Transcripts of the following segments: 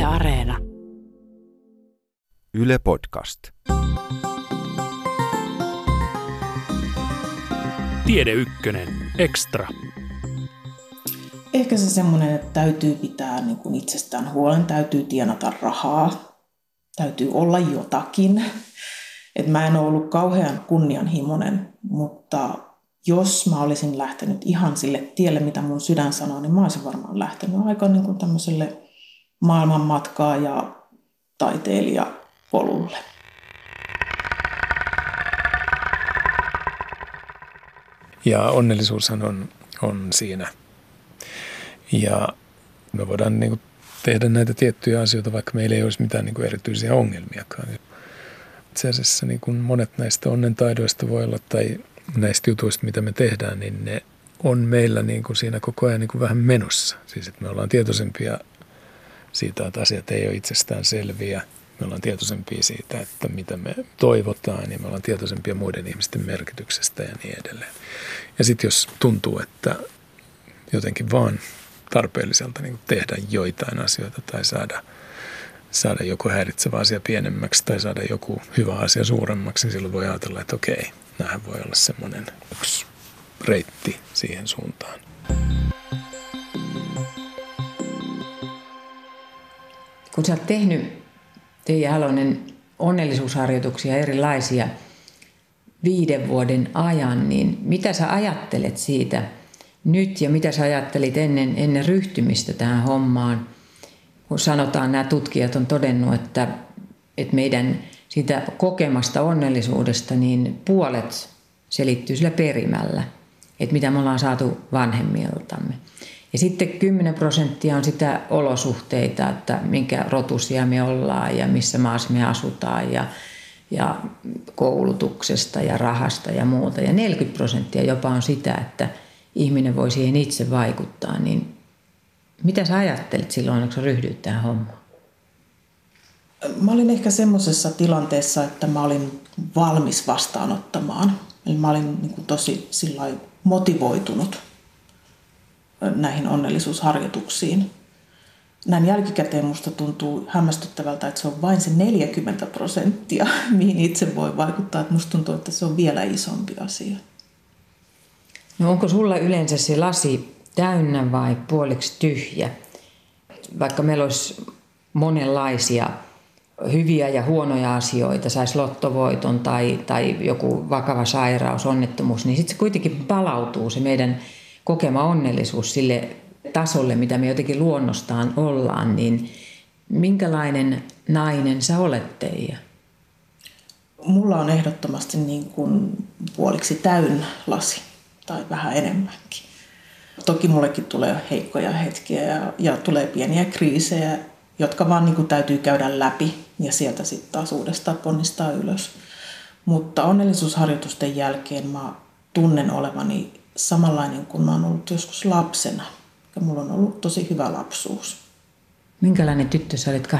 Areena. Yle Podcast. Tiede Ykkönen Extra. Ehkä se semmoinen, että täytyy pitää niin kuin itsestään huolen, täytyy tienata rahaa, täytyy olla jotakin. Et mä en ole ollut kauhean kunnianhimoinen, mutta jos mä olisin lähtenyt ihan sille tielle, mitä mun sydän sanoo, niin mä olisin varmaan lähtenyt aika niin kuin tämmöiselle maailmanmatkaa ja taiteilijapolulle. Ja onnellisuushan on siinä. Ja me voidaan niin kuin tehdä näitä tiettyjä asioita, vaikka meillä ei olisi mitään niin kuin erityisiä ongelmiakaan. Itse asiassa niin kuin monet näistä onnentaidoista voi olla, tai näistä jutuista, mitä me tehdään, niin ne on meillä niin kuin siinä koko ajan niin kuin vähän menossa. Siis että me ollaan tietoisempia siitä, että asiat ei ole itsestään selviä. Me ollaan tietoisempia siitä, että mitä me toivotaan, ja me ollaan tietoisempia muiden ihmisten merkityksestä ja niin edelleen. Ja sitten jos tuntuu, että jotenkin vaan tarpeelliselta niin tehdä joitain asioita tai saada joku häiritsevä asia pienemmäksi tai saada joku hyvä asia suuremmaksi, niin silloin voi ajatella, että okei, nämähän voi olla semmoinen yksi reitti siihen suuntaan. Kun sä oot tehnyt, Teija Halonen, onnellisuusharjoituksia erilaisia 5 vuoden ajan, niin mitä sä ajattelet siitä nyt ja mitä sä ajattelit ennen ryhtymistä tähän hommaan? Kun sanotaan, nämä tutkijat on todennut, että meidän siitä kokemasta onnellisuudesta niin puolet selittyy sillä perimällä, että mitä me ollaan saatu vanhemmiltamme. Ja sitten 10% on sitä olosuhteita, että minkä rotusia me ollaan ja missä maassa me asutaan ja koulutuksesta ja rahasta ja muuta. Ja 40% jopa on sitä, että ihminen voi siihen itse vaikuttaa. Niin mitä sä ajattelit silloin, kun sä ryhdyit tähän hommaan? Mä olin ehkä semmoisessa tilanteessa, että mä olin valmis vastaanottamaan. Eli mä olin niin kuin tosi sillai motivoitunut näihin onnellisuusharjoituksiin. Näin jälkikäteen musta tuntuu hämmästyttävältä, että se on vain se 40%, mihin itse voi vaikuttaa. Että musta tuntuu, että se on vielä isompi asia. No onko sulla yleensä se lasi täynnä vai puoliksi tyhjä? Vaikka meillä olisi monenlaisia hyviä ja huonoja asioita, saisi lottovoiton tai joku vakava sairaus, onnettomuus, niin sitten se kuitenkin palautuu se meidän kokema onnellisuus sille tasolle, mitä me jotenkin luonnostaan ollaan. Niin minkälainen nainen sä olet, Teija? Mulla on ehdottomasti niin kuin puoliksi täynnä lasi tai vähän enemmänkin. Toki mullekin tulee heikkoja hetkiä ja tulee pieniä kriisejä, jotka vaan niin kuin täytyy käydä läpi ja sieltä sitten taas uudestaan ponnistaa ylös. Mutta onnellisuusharjoitusten jälkeen mä tunnen olevani samanlainen kuin mä oon ollut joskus lapsena. Ja mulla on ollut tosi hyvä lapsuus. Minkälainen tyttö sä olit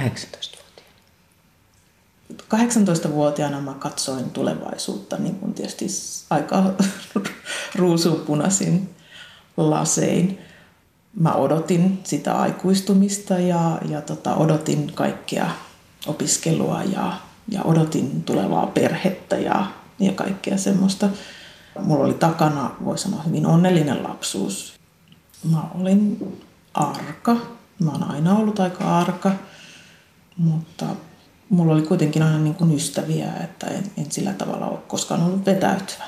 18-vuotiaana? 18-vuotiaana mä katsoin tulevaisuutta niin kuin tietysti aika ruusuunpunaisin lasein. Mä odotin sitä aikuistumista ja odotin kaikkea opiskelua ja odotin tulevaa perhettä ja kaikkea semmoista. Mulla oli takana, voi sanoa, hyvin onnellinen lapsuus. Mä olin arka. Mä oon aina ollut aika arka, mutta mulla oli kuitenkin aina niin kuin ystäviä, että en sillä tavalla ole koskaan ollut vetäytyvä.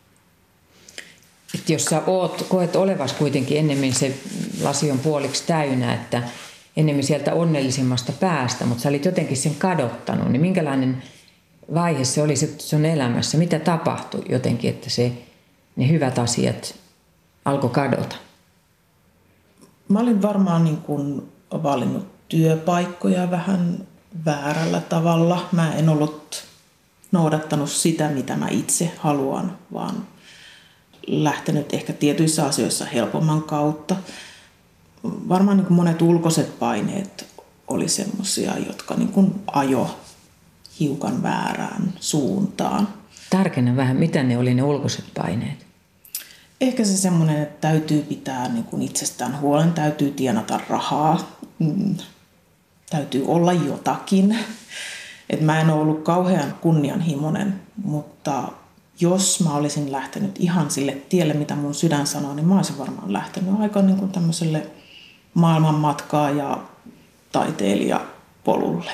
Että jos sä koet olevas kuitenkin ennemmin se lasi on puoliksi täynnä, että ennemmin sieltä onnellisimmasta päästä, mutta sä olit jotenkin sen kadottanut, niin minkälainen vaihe se oli sun elämässä? Mitä tapahtui jotenkin, että ne hyvät asiat alkoi kadota? Mä olin varmaan niin kuin valinnut työpaikkoja vähän väärällä tavalla. Mä en ollut noudattanut sitä, mitä mä itse haluan, vaan lähtenyt ehkä tietyissä asioissa helpomman kautta. Varmaan niin kuin monet ulkoiset paineet oli semmoisia, jotka niin kuin ajo hiukan väärään suuntaan. Tarkenna vähän, mitä ne oli ne ulkoiset paineet? Ehkä se semmoinen, että täytyy pitää niin kuin itsestään huolen, täytyy tienata rahaa. täytyy olla jotakin. Et mä en ole ollut kauhean kunnianhimoinen, mutta jos mä olisin lähtenyt ihan sille tielle, mitä mun sydän sanoo, niin mä olisin varmaan lähtenyt aika niin kuin tämmöiselle maailmanmatkaa ja taiteilijapolulle.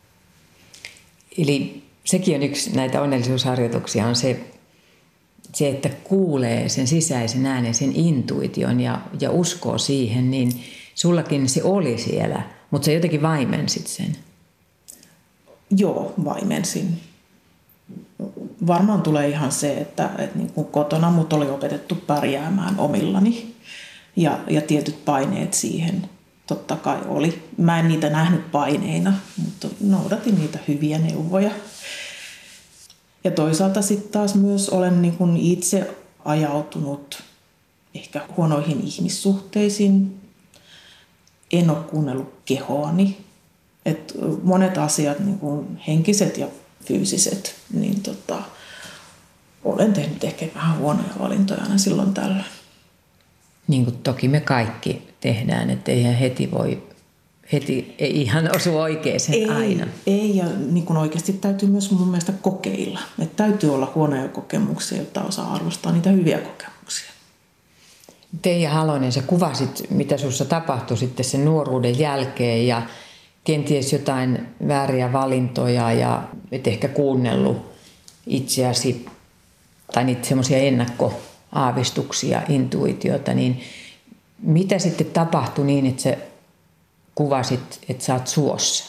Eli sekin on yksi näitä onnellisuusharjoituksia, on se, että kuulee sen sisäisen äänen, sen intuition ja uskoo siihen, niin sullakin se oli siellä, mutta sä jotenkin vaimensit sen. Joo, vaimensin. Varmaan tulee ihan se, että niin kuin kotona mut oli opetettu pärjäämään omillani ja tietyt paineet siihen totta kai oli. Mä en niitä nähnyt paineina, mutta noudatin niitä hyviä neuvoja. Ja toisaalta sitten taas myös olen niin kuin itse ajautunut ehkä huonoihin ihmissuhteisiin. En ole kuunnellut kehoani. Et monet asiat, niin kuin henkiset ja fyysiset, niin olen tehnyt ehkä vähän huonoja valintoja aina silloin tällöin. Niin kuin toki me kaikki tehdään, että eihän heti ei ihan osu oikeeseen aina. Ei, ja niin kuin oikeasti täytyy myös mun mielestä kokeilla. Että täytyy olla huonoja kokemuksia, jotta osaa arvostaa niitä hyviä kokemuksia. Teija Halonen, sä kuvasit, mitä sussa tapahtui sitten sen nuoruuden jälkeen ja kenties jotain vääriä valintoja ja et ehkä kuunnellut itseäsi tai niitä semmoisia ennakkoaavistuksia, intuitiota, niin mitä sitten tapahtui niin, että sä kuvasit, että sä oot suossa?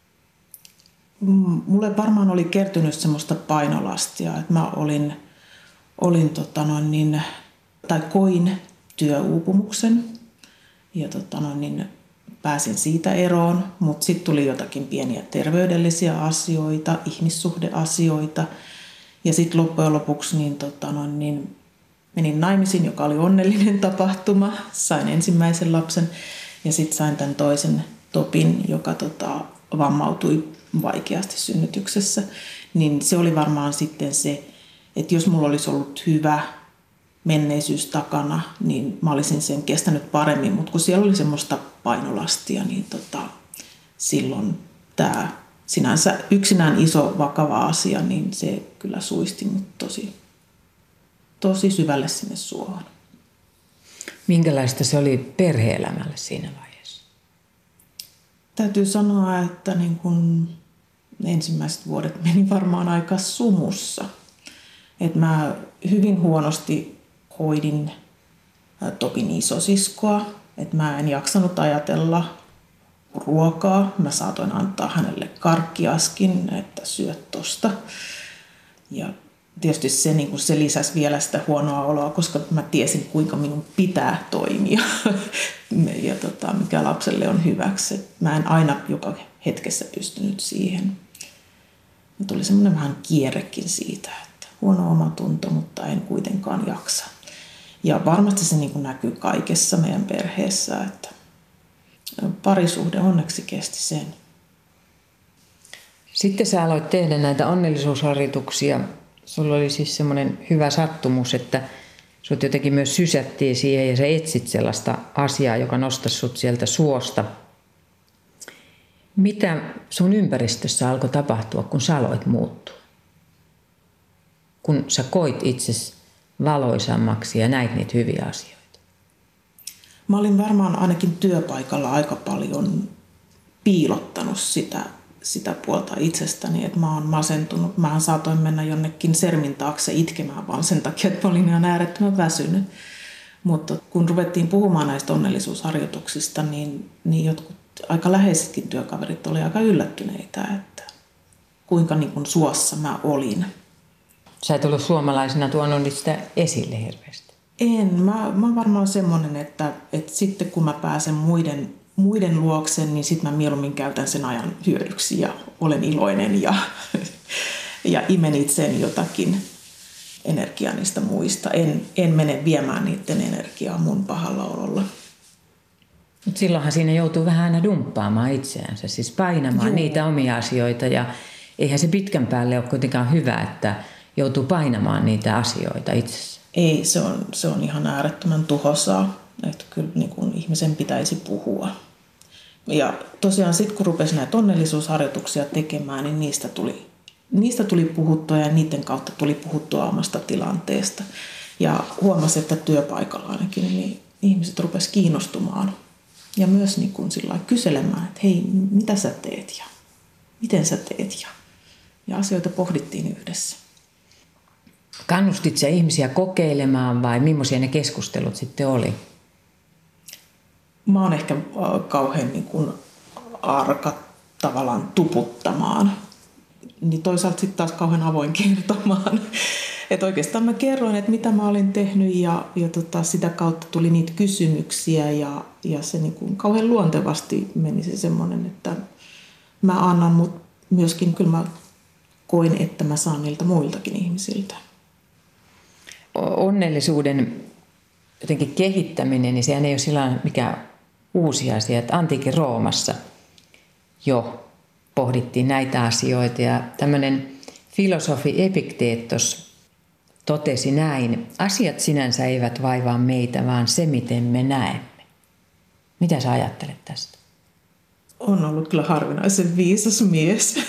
Mulle varmaan oli kertynyt semmoista painolastia, että mä koin työuupumuksen ja pääsin siitä eroon, mutta sitten tuli jotakin pieniä terveydellisiä asioita, ihmissuhdeasioita ja sitten loppujen lopuksi menin naimisiin, joka oli onnellinen tapahtuma, sain ensimmäisen lapsen ja sitten sain tämän toisen Topin, joka vammautui vaikeasti synnytyksessä, niin se oli varmaan sitten se, että jos mulla olisi ollut hyvä menneisyys takana, niin mä olisin sen kestänyt paremmin, mutta kun siellä oli semmoista painolastia, niin silloin tämä sinänsä yksinään iso vakava asia, niin se kyllä suisti mut tosi syvälle sinne suohon. Minkälaista se oli perhe-elämälle siinä vaiheessa? Täytyy sanoa, että niin kun ensimmäiset vuodet meni varmaan aika sumussa. Että mä hyvin huonosti hoidin Topin isosiskoa, että mä en jaksanut ajatella ruokaa. Mä saatoin antaa hänelle karkkiaskin, että syöt tosta. Ja tietysti se lisäsi vielä sitä huonoa oloa, koska mä tiesin, kuinka minun pitää toimia ja mikä lapselle on hyväksi. Mä en aina joka hetkessä pystynyt siihen. Ja tuli semmoinen vähän kierrekin siitä, että huono omatunto, mutta en kuitenkaan jaksa. Ja varmasti se näkyy kaikessa meidän perheessä, että parisuhde onneksi kesti sen. Sitten sä aloit tehdä näitä onnellisuusharjoituksia. Sulla oli siis semmoinen hyvä sattumus, että sut jotenkin myös sysättiin siihen ja sä etsit sellaista asiaa, joka nostaisi sut sieltä suosta. Mitä sun ympäristössä alkoi tapahtua, kun sä aloit muuttua? Kun sä koit itsesi valoisammaksi ja näit niitä hyviä asioita? Mä olin varmaan ainakin työpaikalla aika paljon piilottanut sitä puolta itsestäni, että mä oon masentunut. Mä saatoin mennä jonnekin sermin taakse itkemään vaan sen takia, että mä olin ihan äärettömän väsynyt. Mutta kun ruvettiin puhumaan näistä onnellisuusharjoituksista, niin jotkut aika läheisetkin työkaverit oli aika yllättyneitä, että kuinka suossa mä olin. Sä et ollut suomalaisena tuonut sitä esille hirveästi. En. Mä oon varmaan semmoinen, että sitten kun mä pääsen muiden luokse, niin sitten mä mieluummin käytän sen ajan hyödyksi ja olen iloinen ja imen itseen jotakin energiaa niistä muista. En mene viemään niiden energiaa mun pahalla ololla. Mutta silloinhan siinä joutuu vähän aina dumppaamaan itseänsä, siis painamaan niitä omia asioita ja eihän se pitkän päälle ole kuitenkaan hyvä, että joutuu painamaan niitä asioita itsessä. Ei, se on ihan äärettömän tuhoisaa, että kyllä ihmisen pitäisi puhua Ja tosiaan sitten kun rupesi näitä onnellisuusharjoituksia tekemään, niin niistä tuli puhuttua ja niiden kautta tuli puhuttua omasta tilanteesta. Ja huomasi, että työpaikalla ainakin niin ihmiset rupesivat kiinnostumaan ja myös niin kuin sillä lailla kyselemään, että hei, mitä sä teet ja miten sä teet ja asioita pohdittiin yhdessä. Kannustit sä ihmisiä kokeilemaan vai millaisia ne keskustelut sitten oli? Mä oon ehkä kauhean niin kuin arka tavallaan tuputtamaan, niin toisaalta sitten taas kauhean avoin kertomaan. Että oikeastaan mä kerroin, että mitä mä olin tehnyt ja sitä kautta tuli niitä kysymyksiä ja se niin kuin kauhean luontevasti meni se semmoinen, että mä annan, mutta myöskin kyllä mä koin, että mä saan niiltä muiltakin ihmisiltä. Onnellisuuden jotenkin kehittäminen, niin sehän ei ole sillä mikään uusi asia, että antiikin Roomassa jo pohdittiin näitä asioita ja tämmöinen filosofi Epikteetos totesi näin: asiat sinänsä eivät vaivaa meitä, vaan se, miten me näemme. Mitä sä ajattelet tästä? On ollut kyllä harvinaisen viisas mies.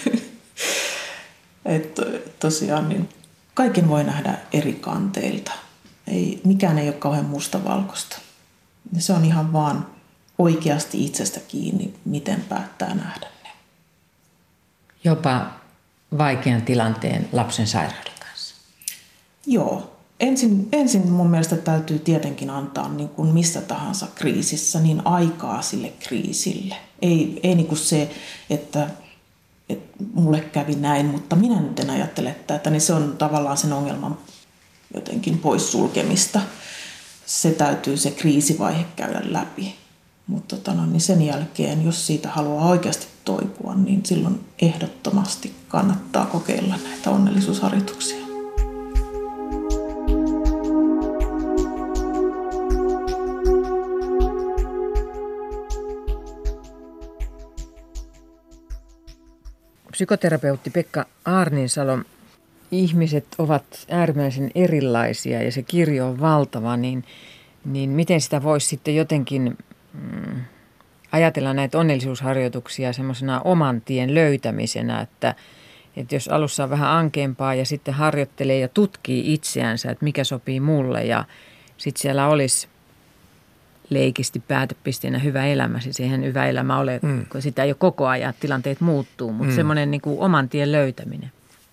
Että tosiaan niin kaiken voi nähdä eri kanteilta. Mikään ei ole kauhean mustavalkoista. Se on ihan vaan oikeasti itsestä kiinni, miten päättää nähdä ne. Jopa vaikean tilanteen lapsen sairauden kanssa. Joo. Ensin mun mielestä täytyy tietenkin antaa niin kuin missä tahansa kriisissä niin aikaa sille kriisille. Ei niin kuin se, että mulle kävi näin, mutta minä nyt en ajattele tätä, niin se on tavallaan sen ongelman jotenkin poissulkemista. Se täytyy se kriisivaihe käydä läpi. Mutta niin sen jälkeen, jos siitä haluaa oikeasti toipua, niin silloin ehdottomasti kannattaa kokeilla näitä onnellisuusharjoituksia. Psykoterapeutti Pekka Aarninsalo, ihmiset ovat äärimmäisen erilaisia ja se kirjo on valtava, niin miten sitä voisi sitten jotenkin ajatella näitä onnellisuusharjoituksia semmoisena oman tien löytämisenä, että jos alussa on vähän ankeampaa ja sitten harjoittelee ja tutkii itseänsä, että mikä sopii mulle ja sitten siellä olisi leikisti päätepisteenä hyvä elämä. Siis eihän hyvä elämä ole, kun sitä ei ole koko ajan, tilanteet muuttuu, mutta semmoinen niin kuin oman tien löytäminen.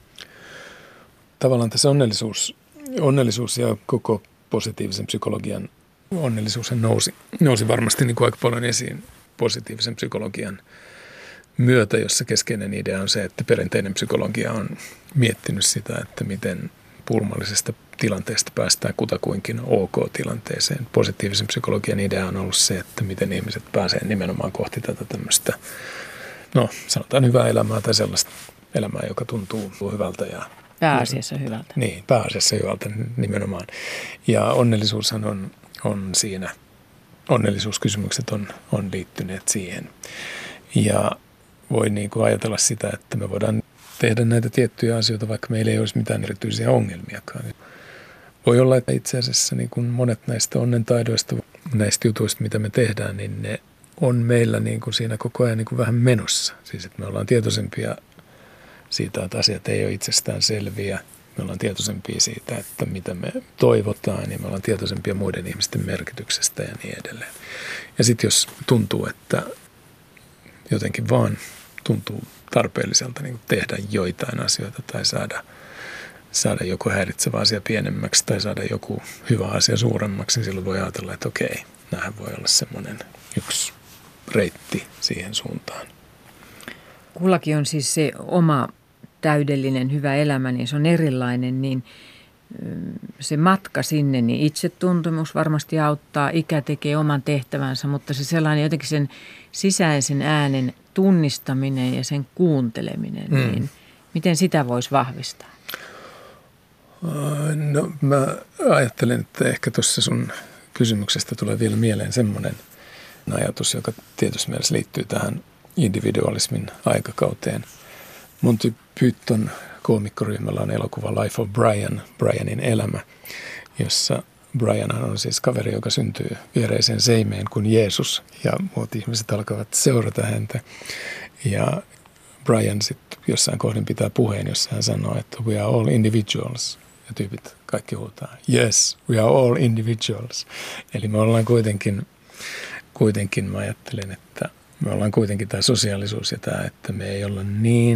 Tavallaan tässä onnellisuus ja koko positiivisen psykologian onnellisuus nousi varmasti niin kuin aika paljon esiin positiivisen psykologian myötä, jossa keskeinen idea on se, että perinteinen psykologia on miettinyt sitä, että miten pulmallisesta tilanteesta päästään kutakuinkin OK-tilanteeseen. Positiivisen psykologian idea on ollut se, että miten ihmiset pääsee nimenomaan kohti tätä tämmöistä, sanotaan hyvää elämää tai sellaista elämää, joka tuntuu hyvältä. Pääasiassa hyvältä. Niin, pääasiassa hyvältä nimenomaan. Ja onnellisuushan on siinä, onnellisuuskysymykset on liittyneet siihen. Ja voi niin kuin ajatella sitä, että me voidaan tehdä näitä tiettyjä asioita, vaikka meillä ei olisi mitään erityisiä ongelmiakaan. Voi olla, että itse asiassa niin kuin monet näistä onnentaidoista, näistä jutuista, mitä me tehdään, niin ne on meillä niin kuin siinä koko ajan niin kuin vähän menossa. Siis että me ollaan tietoisempia siitä, että asiat ei ole itsestään selviä. Me ollaan tietoisempia siitä, että mitä me toivotaan, ja me ollaan tietoisempia muiden ihmisten merkityksestä ja niin edelleen. Ja sitten jos tuntuu, että jotenkin vaan tuntuu tarpeelliselta niin tehdä joitain asioita tai saada joku häiritsevä asia pienemmäksi tai saada joku hyvä asia suuremmaksi, niin silloin voi ajatella, että okei, nämähän voi olla semmoinen yksi reitti siihen suuntaan. Kullakin on siis se oma täydellinen hyvä elämä, niin se on erilainen, niin se matka sinne, niin itsetuntemus varmasti auttaa, ikä tekee oman tehtävänsä, mutta se sellainen jotenkin sen sisäisen äänen tunnistaminen ja sen kuunteleminen, niin miten sitä voisi vahvistaa? No mä ajattelen, että ehkä tuossa sun kysymyksestä tulee vielä mieleen semmoinen ajatus, joka tietysti mielessä liittyy tähän individualismin aikakauteen. Monty Python koomikkoryhmällä on elokuva Life of Brian, Brianin elämä, jossa Brian on siis kaveri, joka syntyy viereiseen seimeen kuin Jeesus ja muut ihmiset alkavat seurata häntä. Ja Brian sitten jossain kohdin pitää puheen, jossa hän sanoo, että we are all individuals. Ja tyypit kaikki huutaa, yes, we are all individuals. Eli me ollaan kuitenkin mä ajattelen, että me ollaan kuitenkin tämä sosiaalisuus ja tämä, että me ei olla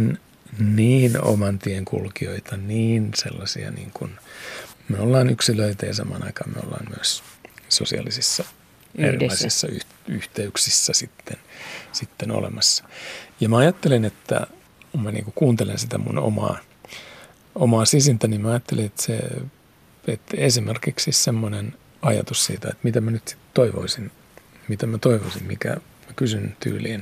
niin oman tien kulkijoita, niin sellaisia niin kuin, me ollaan yksilöitä ja samaan aikaan me ollaan myös sosiaalisissa erilaisissa yhteyksissä sitten olemassa. Ja mä ajattelen, että kun mä niin kuin kuuntelen sitä mun omaa sisintä, niin mä ajattelin, että esimerkiksi semmoinen ajatus siitä, että mitä mä nyt toivoisin, mikä mä kysyn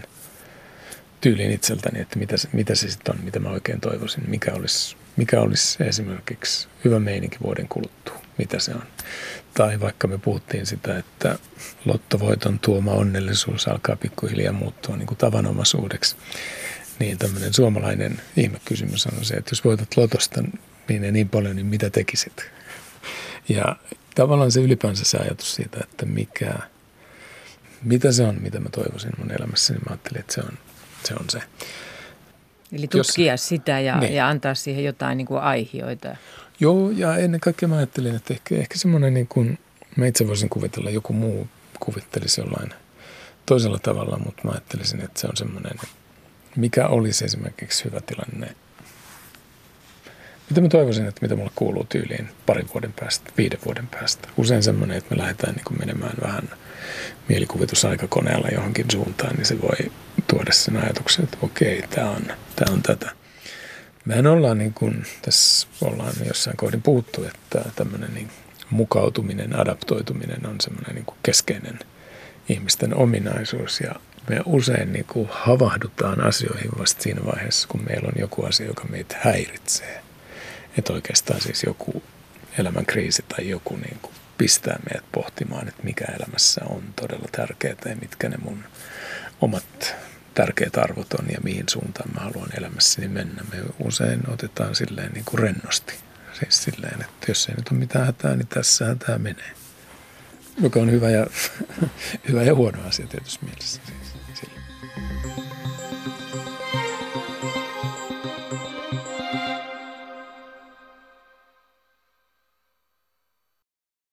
tyyliin itseltäni, että mitä se sitten on, mitä mä oikein toivoisin, mikä olisi esimerkiksi hyvä meininki vuoden kuluttua, mitä se on. Tai vaikka me puhuttiin sitä, että lottovoiton tuoma onnellisuus alkaa pikkuhiljaa muuttua niin kuin tavanomaisuudeksi, niin tämmöinen suomalainen ihmekysymys on se, että jos voitat lotosta niin paljon, niin mitä tekisit? Ja tavallaan se ylipäänsä se ajatus siitä, että mitä se on, mitä mä toivoisin mun elämässä, niin mä ajattelin, että se on se. Eli tutkia sitä ja antaa siihen jotain niin kuin aihioita. Joo, ja ennen kaikkea mä ajattelin, että ehkä semmoinen niin kuin, mä itse voisin kuvitella, joku muu kuvittelisi jollain toisella tavalla, mutta mä ajattelisin, että se on semmoinen, mikä olisi esimerkiksi hyvä tilanne. Mitä mä toivoisin, että mitä mulle kuuluu tyyliin 2 vuoden päästä, 5 vuoden päästä. Usein semmoinen, että me lähdetään niin kuin menemään vähän mielikuvitusaikakoneella johonkin suuntaan, niin se voi tuoda sen ajatuksen, että okei, tämä on tätä. Mehän ollaan niin kuin, tässä ollaan jossain kohdin puhuttu, että tämmöinen niin mukautuminen, adaptoituminen on semmoinen niin kuin keskeinen ihmisten ominaisuus ja me usein niin kuin havahdutaan asioihin vasta siinä vaiheessa, kun meillä on joku asia, joka meitä häiritsee. Että oikeastaan siis joku elämänkriisi tai joku niin kuin pistää meidät pohtimaan, että mikä elämässä on todella tärkeää ja mitkä ne mun omat tärkeät arvot on ja mihin suuntaan mä haluan elämässäni mennä. Me usein otetaan silleen niin kuin rennosti. Siis silleen, että jos ei nyt ole mitään hätää, niin tässähän tämä menee. Joka on hyvä ja huono asia tietysti mielessä.